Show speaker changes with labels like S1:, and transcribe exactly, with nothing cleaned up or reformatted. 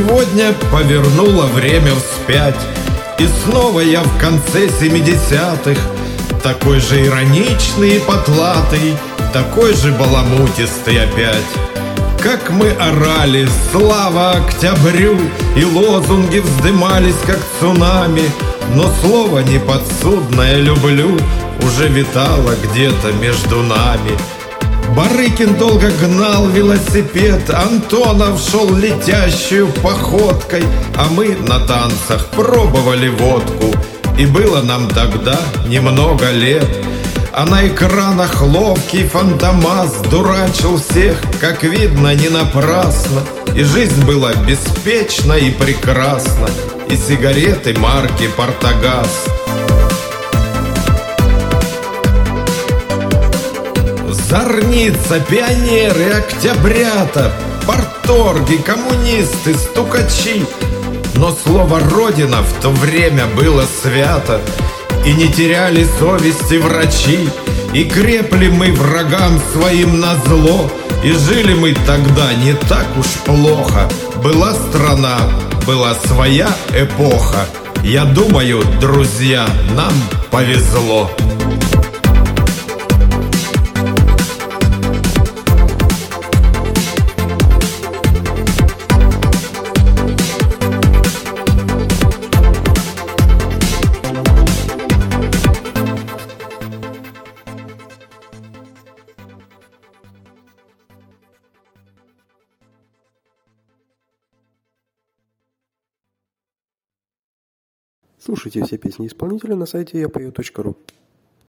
S1: сегодня повернуло время вспять, и снова я в конце семидесятых, такой же ироничный и потлатый, такой же баламутистый опять. Как мы орали «Слава Октябрю!» и лозунги вздымались, как цунами, но слово неподсудное «люблю» уже витало где-то между нами. Барыкин долго гнал велосипед, Антонов шел летящую походкой, а мы на танцах пробовали водку, и было нам тогда немного лет. А на экранах ловкий фантомас дурачил всех, как видно, не напрасно. И жизнь была беспечна и прекрасна, и сигареты марки «Портогаз». Зорница, пионеры, октябрята, парторги, коммунисты, стукачи. Но слово «Родина» в то время было свято, и не теряли совести врачи, и крепли мы врагам своим назло, и жили мы тогда не так уж плохо. Была страна, была своя эпоха. Я думаю, друзья, нам повезло.
S2: Слушайте все песни исполнителя на сайте я пою точка ру.